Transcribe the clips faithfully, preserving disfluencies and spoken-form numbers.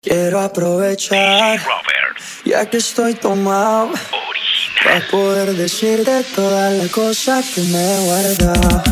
Quiero aprovechar, ya que estoy tomado, para poder decirte todas las cosas que me he guardado.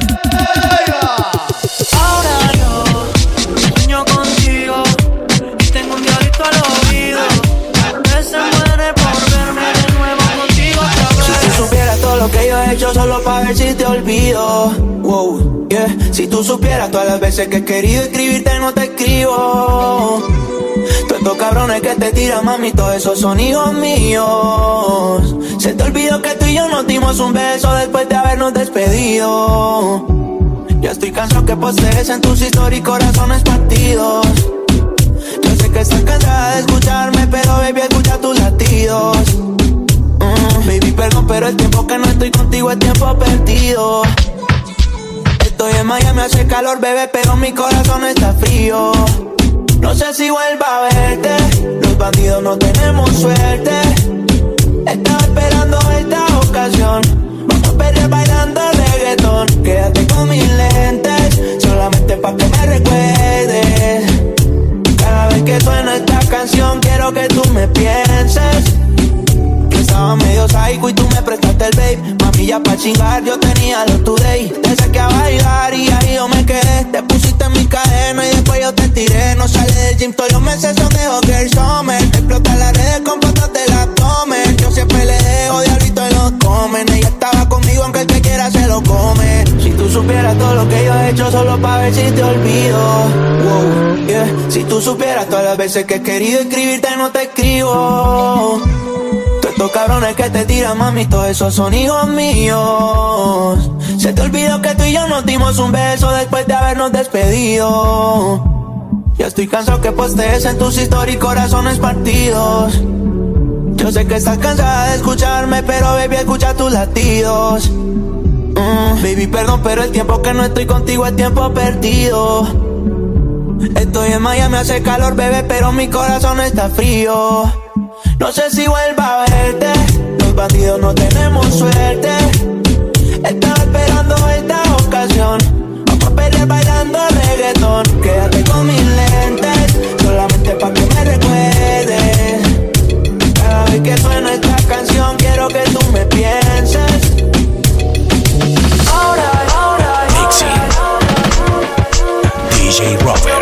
Ahora yo sueño contigo y tengo un diablito al oído que se muere por verme de nuevo contigo otra vez. Si tú supieras todo lo que yo he hecho solo para ver si te olvido, wow, yeah. Si tú supieras todas las veces que he querido escribirte no te escribo. Todos estos cabrones que te tiran, mami, todos esos son hijos míos. Se te olvidó que tú y yo nos dimos un beso después de habernos despedido. Ya estoy cansado que postees en tus historias y corazones partidos. Yo sé que estás cansada de escucharme, pero baby, escucha tus latidos. mm, Baby, perdón, pero el tiempo que no estoy contigo es tiempo perdido. Estoy en Miami, hace calor, bebé, pero mi corazón está frío. No sé si vuelva a verte, los bandidos no tenemos suerte. Estaba esperando esta ocasión, vamos a perder bailando reggaetón. Quédate con mis lentes, solamente pa' que me recuerdes. Cada vez que suena esta canción quiero que tú me pienses. Que estaba medio psycho y tú me prestaste el babe. Mami, ya pa' chingar yo tenía los today. Te saqué a bailar y ahí yo me quedé. Te pusiste en mi cadena y después yo te tiré. No sale del gym, todos los meses son de Hawker Summer. Te explota las redes con fotos de la Tomer. Yo siempre le dejo diablito en los comen. Ella estaba conmigo aunque el que quiera se lo come. Si tú supieras todo lo que yo he hecho solo pa' ver si te olvido, wow, yeah. Si tú supieras todas las veces que he querido escribirte no te escribo. Estos cabrones que te tiran, mami, todos esos son hijos míos. Se te olvidó que tú y yo nos dimos un beso después de habernos despedido. Ya estoy cansado que postees en tus historias y corazones partidos. Yo sé que estás cansada de escucharme, pero baby, escucha tus latidos. mm, Baby, perdón, pero el tiempo que no estoy contigo es tiempo perdido. Estoy en Miami, hace calor, bebé, pero mi corazón está frío. No sé si vuelva a verte, los bandidos no tenemos suerte. Estaba esperando esta ocasión, vamos a perder bailando reggaetón. Quédate con mis lentes, solamente pa' que me recuerdes. Cada vez que suena esta canción quiero que tú me pienses. Ahora, ahora, Mixing D J Robert.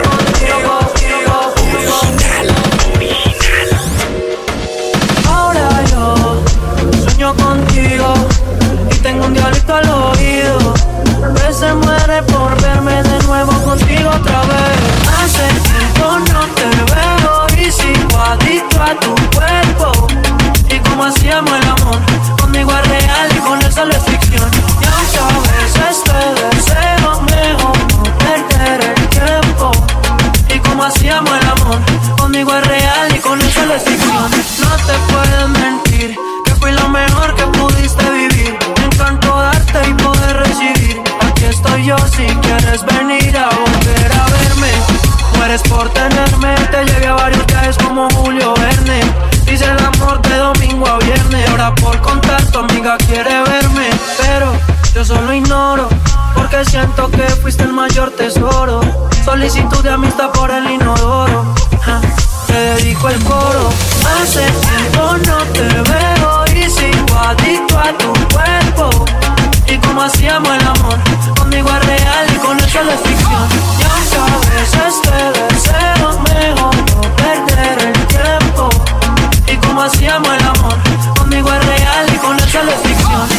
Contigo y tengo un diablito al oído que se muere por verme de nuevo contigo otra vez. Hace tiempo no te veo y sigo adicto a tu cuerpo. Y como hacíamos el amor, conmigo es real y con eso es ficción. Y aunque a veces te deseo, mejor no perder el tiempo. Y como hacíamos el amor, conmigo es real y con eso es ficción. No te puedes mentir, fui lo mejor que pudiste vivir. Me encantó darte y poder recibir. Aquí estoy yo si quieres venir a volver a verme. Mueres por tenerme, te llevé a varios viajes como Julio Verne. Hice el amor de domingo a viernes. Ahora por contar tu amiga quiere verme, pero yo solo ignoro, porque siento que fuiste el mayor tesoro. Solicitud de amistad por el inodoro. Ja, te dedico el coro. Hace tiempo no te veo y sigo adicto a tu cuerpo. Y como hacíamos el amor, conmigo es real y con eso es ficción. Y aunque a veces te deseo, mejor no perder el tiempo. Y como hacíamos el amor, conmigo es real y con eso es ficción.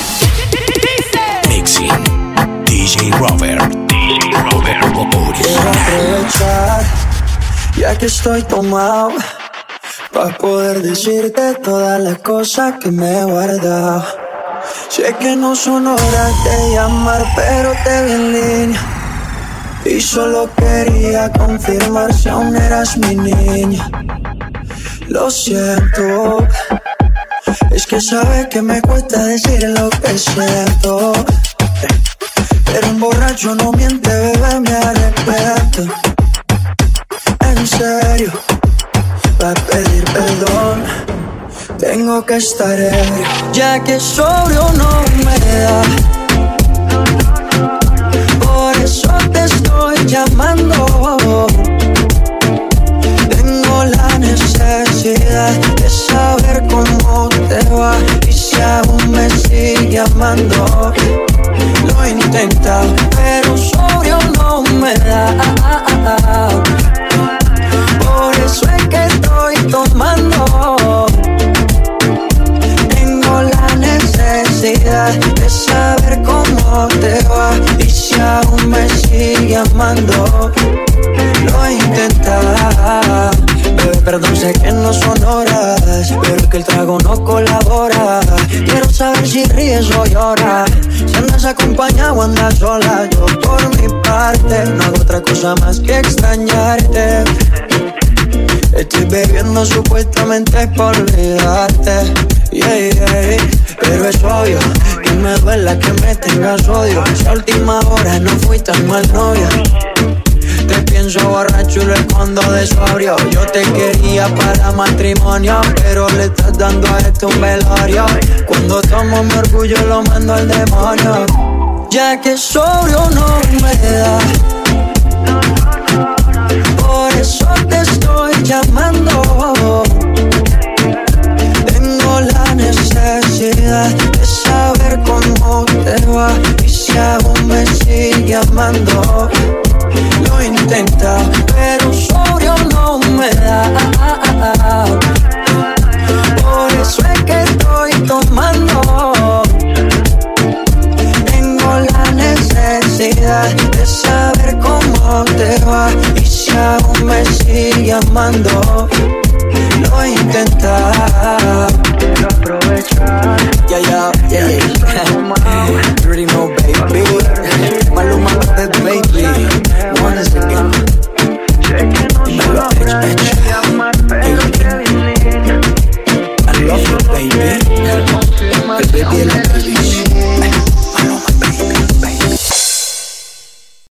Mixing D J Robert. D J Robert. Quiero aprovechar, ya que estoy tomado, para poder decirte todas las cosas que me he guardado. Sé que no son horas de llamar, pero te vi en línea y solo quería confirmar si aún eras mi niña. Lo siento, es que sabes que me cuesta decir lo que siento, pero un borracho no miente, bebé, me arrepiento. En serio, para pedir perdón tengo que estar ebrio, ya que sobrio no me da. Por eso te estoy llamando. Tengo la necesidad de saber cómo te va y si aún me sigue amando. Lo he intentado, pero sobrio no me da. Por eso es que estoy tomando. Tengo la necesidad de saber cómo te va y si aún me sigue amando. Lo he intentado. Bebé, perdón, sé que no son horas, pero es que el trago no colabora. Quiero saber si ríes o lloras, si andas acompañado o andas sola. Yo por mi parte no hago otra cosa más que extrañarte. Estoy bebiendo supuestamente por olvidarte, yeah, yeah. Pero es obvio que me duela que me tengas odio. Esa última hora no fui tan mal novia. Te pienso borracho y lo escondo de sobrio. Yo te quería para matrimonio, pero le estás dando a esto un velorio. Cuando tomo mi orgullo lo mando al demonio, ya que sobrio no me da. Por eso te estoy llamando. Tengo la necesidad de saber cómo te va y si aún me sigue amando. Lo intenta, pero sobrio no me da. Por eso es que estoy tomando. Tengo la necesidad de saber cómo te va y si aún me sigue amando. Lo intenta. Quiero aprovechar. Yeah, yeah, yeah, yeah. You already know, baby. Maluma, baby. Once again. Dímelo, X H. I love you, baby. El baby es la baby.